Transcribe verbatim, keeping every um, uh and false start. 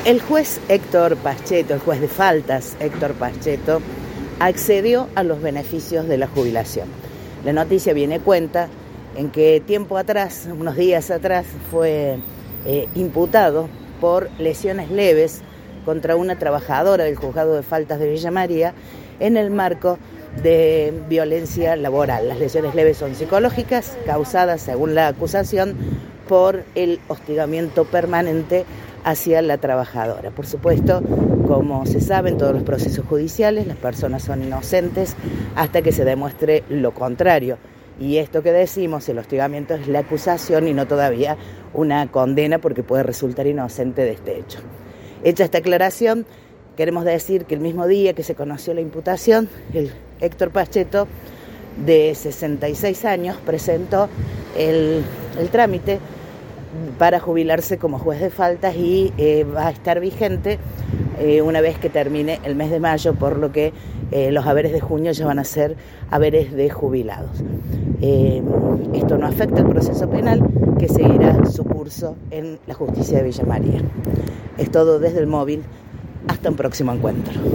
El juez Héctor Pacheto, el juez de faltas Héctor Pacheto, accedió a los beneficios de la jubilación. La noticia viene a cuenta en que tiempo atrás, unos días atrás, fue eh, imputado por lesiones leves contra una trabajadora del juzgado de faltas de Villa María en el marco de violencia laboral. Las lesiones leves son psicológicas, causadas, según la acusación, por el hostigamiento permanente hacia la trabajadora. Por supuesto, como se sabe en todos los procesos judiciales, las personas son inocentes hasta que se demuestre lo contrario. Y esto que decimos, el hostigamiento, es la acusación y no todavía una condena, porque puede resultar inocente de este hecho. Hecha esta aclaración, queremos decir que el mismo día que se conoció la imputación, el Héctor Pacheto, de sesenta y seis años, presentó el, el trámite para jubilarse como juez de faltas y eh, va a estar vigente eh, una vez que termine el mes de mayo, por lo que eh, los haberes de junio ya van a ser haberes de jubilados. Eh, esto no afecta al proceso penal, que seguirá su curso en la justicia de Villa María. Es todo desde el móvil. Hasta un próximo encuentro.